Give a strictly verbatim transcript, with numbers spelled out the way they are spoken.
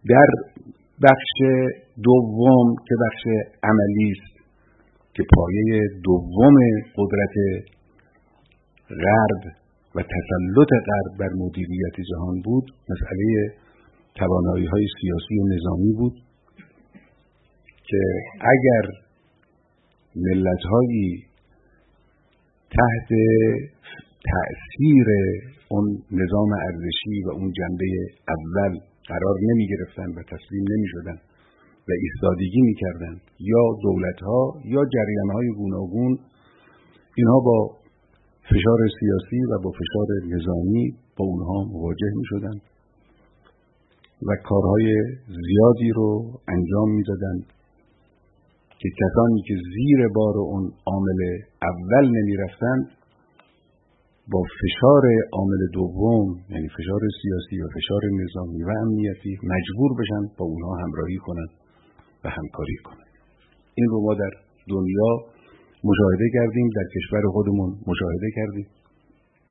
در بخش دوم که بخش عملی است که پایه دوم قدرت غرب و تسلط غرب بر مدیریت جهان بود، مسئله توانایی‌های سیاسی و نظامی بود که اگر ملت‌هایی تحت تأثیر اون نظام ارزشی و اون جنبه اول قرار نمی گرفتن و تسلیم نمی شدن و ایستادگی می کردن، یا دولت‌ها یا جریان‌های گوناگون، اینها با فشار سیاسی و با فشار نظامی با اونها مواجه می شدن و کارهای زیادی رو انجام می دادن که کسانی که زیر بار اون عامل اول نمی رفتن با فشار عامل دوم، یعنی فشار سیاسی و فشار نظامی و امنیتی، مجبور بشن با اونها همراهی کنن و همکاری کنن. این رو ما در دنیا مشاهده کردیم، در کشور خودمون مشاهده کردیم.